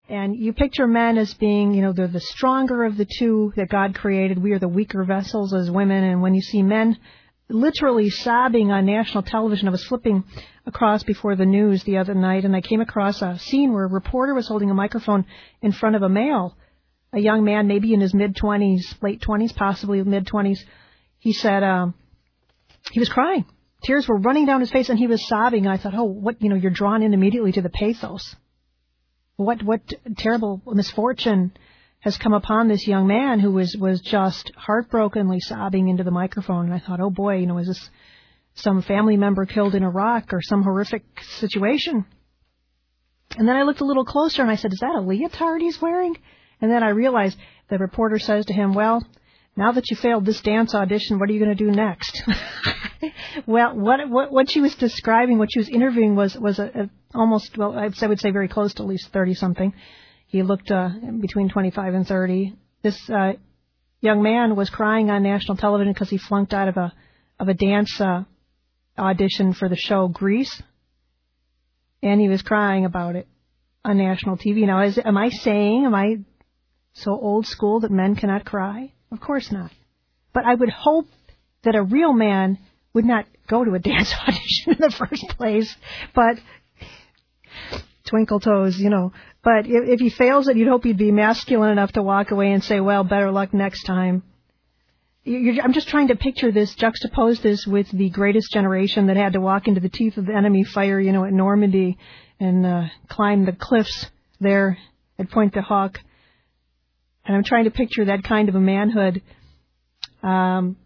And you picture men as being, they're the stronger of the two that God created. We are the weaker vessels as women. And when you see men literally sobbing on national television, I was flipping across before the news the other night, and I came across a scene where a reporter was holding a microphone in front of a male, a young man, maybe in his mid-20s, late 20s, possibly mid-20s. He said he was crying. Tears were running down his face, and he was sobbing. I thought, you're drawn in immediately to the pathos. What terrible misfortune has come upon this young man who was just heartbrokenly sobbing into the microphone. And I thought, oh boy, is this some family member killed in Iraq or some horrific situation? And then I looked a little closer and I said, is that a leotard he's wearing? And then I realized the reporter says to him, well, now that you failed this dance audition, what are you going to do next? Well, what she was describing, what she was interviewing was almost, well, I would say very close to at least 30-something. He looked between 25 and 30. This young man was crying on national television because he flunked out of a dance audition for the show Grease, and he was crying about it on national TV. Now, am I so old school that men cannot cry? Of course not. But I would hope that a real man would not go to a dance audition in the first place. But twinkle toes, But if he fails it, you'd hope he'd be masculine enough to walk away and say, well, better luck next time. I'm just trying to picture this, juxtapose this with the Greatest Generation that had to walk into the teeth of the enemy fire, at Normandy and climb the cliffs there at Pointe du Hoc. And I'm trying to picture that kind of a manhood. And